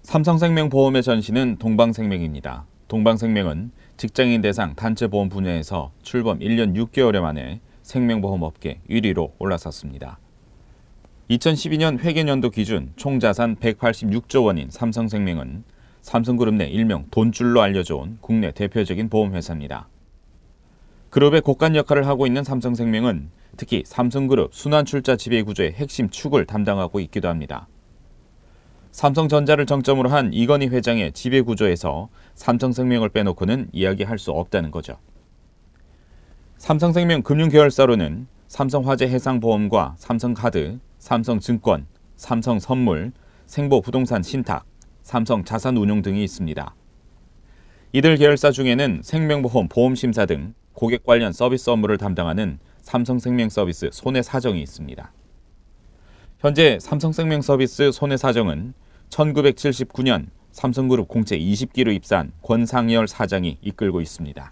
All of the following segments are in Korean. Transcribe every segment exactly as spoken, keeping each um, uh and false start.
삼성생명 보험의 전신은 동방생명입니다. 동방생명은 직장인 대상 단체 보험 분야에서 출범 일 년 육 개월 만에 생명보험업계 일 위로 올라섰습니다. 이천십이 년 회계연도 기준 총자산 백팔십육조 원인 삼성생명은 삼성그룹 내 일명 돈줄로 알려져 온 국내 대표적인 보험회사입니다. 그룹의 곳간 역할을 하고 있는 삼성생명은 특히 삼성그룹 순환출자 지배구조의 핵심 축을 담당하고 있기도 합니다. 삼성전자를 정점으로 한 이건희 회장의 지배구조에서 삼성생명을 빼놓고는 이야기할 수 없다는 거죠. 삼성생명 금융계열사로는 삼성화재해상보험과 삼성카드, 삼성증권, 삼성선물, 생보부동산신탁, 삼성자산운용 등이 있습니다. 이들 계열사 중에는 생명보험 보험심사 등 고객 관련 서비스 업무를 담당하는 삼성생명서비스 손해사정이 있습니다. 현재 삼성생명서비스 손해사정은 천구백칠십구 년 삼성그룹 공채 이십 기로 입사한 권상열 사장이 이끌고 있습니다.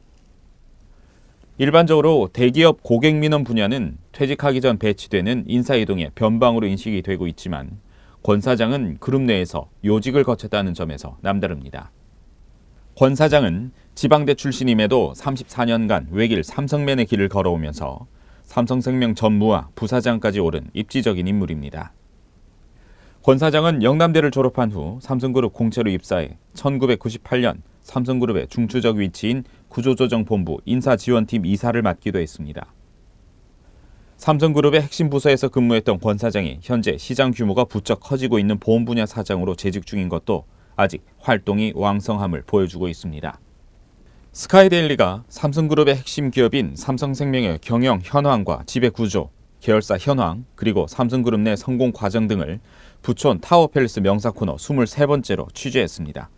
일반적으로 대기업 고객민원 분야는 퇴직하기 전 배치되는 인사이동의 변방으로 인식이 되고 있지만 권 사장은 그룹 내에서 요직을 거쳤다는 점에서 남다릅니다. 권 사장은 지방대 출신임에도 삼십사 년간 외길 삼성맨의 길을 걸어오면서 삼성생명 전무와 부사장까지 오른 입지적인 인물입니다. 권 사장은 영남대를 졸업한 후 삼성그룹 공채로 입사해 천구백구십팔 년 삼성그룹의 중추적 위치인 구조조정본부 인사지원팀 이사를 맡기도 했습니다. 삼성그룹의 핵심 부서에서 근무했던 권 사장이 현재 시장 규모가 부쩍 커지고 있는 보험 분야 사장으로 재직 중인 것도 아직 활동이 왕성함을 보여주고 있습니다. 스카이데일리가 삼성그룹의 핵심 기업인 삼성생명의 경영 현황과 지배구조, 계열사 현황, 그리고 삼성그룹 내 성공 과정 등을 부촌 타워팰리스 명사 코너 이십삼 번째로 취재했습니다.